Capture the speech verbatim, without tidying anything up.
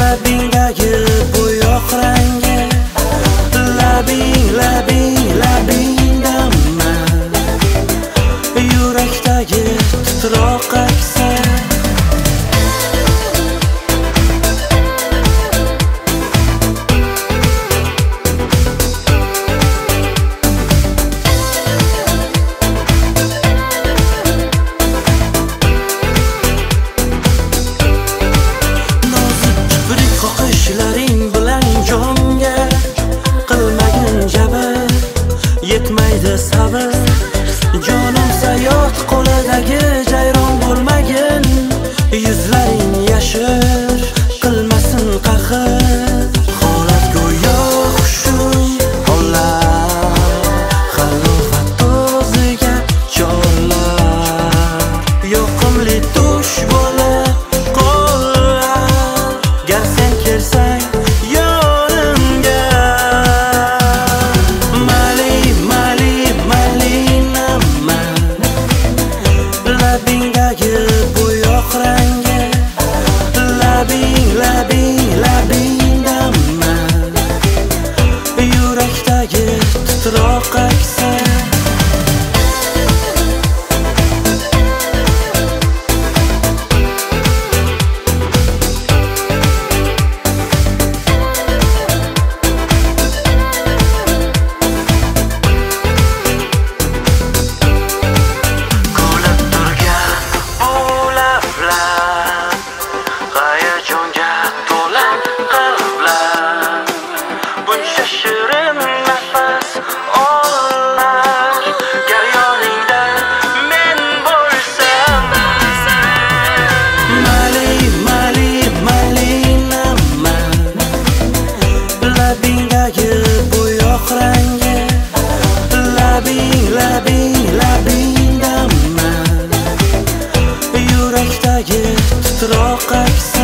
labingdagi bo'yoq rangi, labing, labing, labingdaman, yurakdagi titroq aksi. Qo'shlaring bilan jonga qilmagin jabr, yetmaydi sabr. Jonim sayot qo'lidagi jayron bo'lmagin, yuzlaring yashir, qilmasin qahr. Holat go'yo xushum hollar, halovat o'ziga chorlar, yoqimli tush bo'lib qollar. Gar sen kelsang yonimga, mali, mali, malinaman, labingdagi bo'yoq rangi, labing, labing, labingdaman, yurakdagi titroq aksi. Labingdagi bo'yoq rangi, labing, labing, labingdaman, yurakdagi titroq aksi.